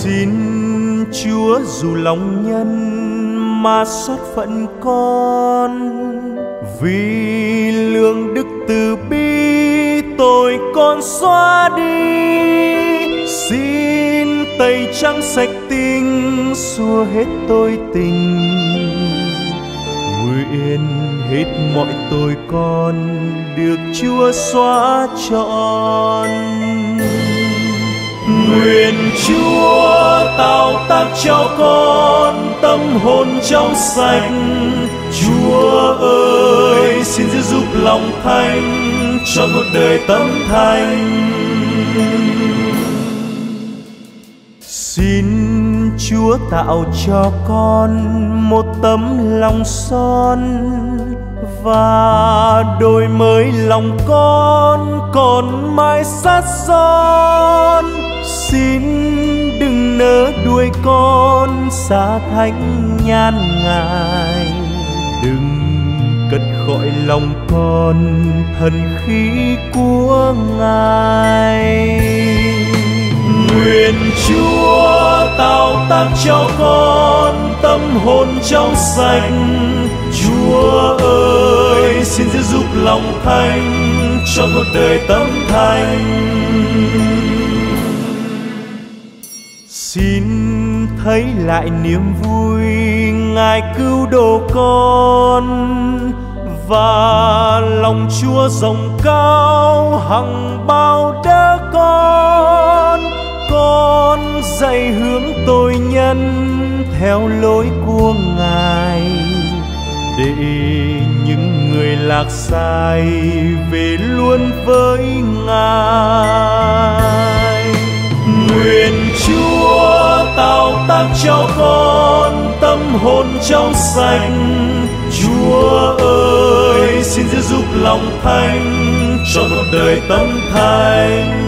Xin Chúa dù lòng nhân mà xót phận con, vì lượng đức từ bi tội con xóa đi. Xin tẩy trắng sạch tình, xua hết tôi tình, nguyện hết mọi tội con được Chúa xóa trọn. Nguyện Chúa tạo tác cho con tâm hồn trong sạch. Chúa ơi, xin giữ giúp lòng thánh cho một đời tâm thánh. Xin Chúa tạo cho con một tấm lòng son, và đổi mới lòng con còn mãi sát son. Xin đừng nỡ đuổi con xa thánh nhan ngài, đừng cất khỏi lòng con thần khí của ngài. Nguyện Chúa tạo tác cho con tâm hồn trong sạch. Chúa ơi, xin giữ giúp lòng thánh cho một đời tâm thánh. Xin thấy lại niềm vui ngài cứu độ con, và lòng Chúa rộng cao hằng bao đỡ con. Con dạy hướng tội nhân theo lối của ngài, để những người lạc sai về luôn với ngài. Nguyện Chúa tạo tác cho con tâm hồn trong sạch. Chúa ơi, xin giữ giúp lòng thánh cho một đời tâm thánh.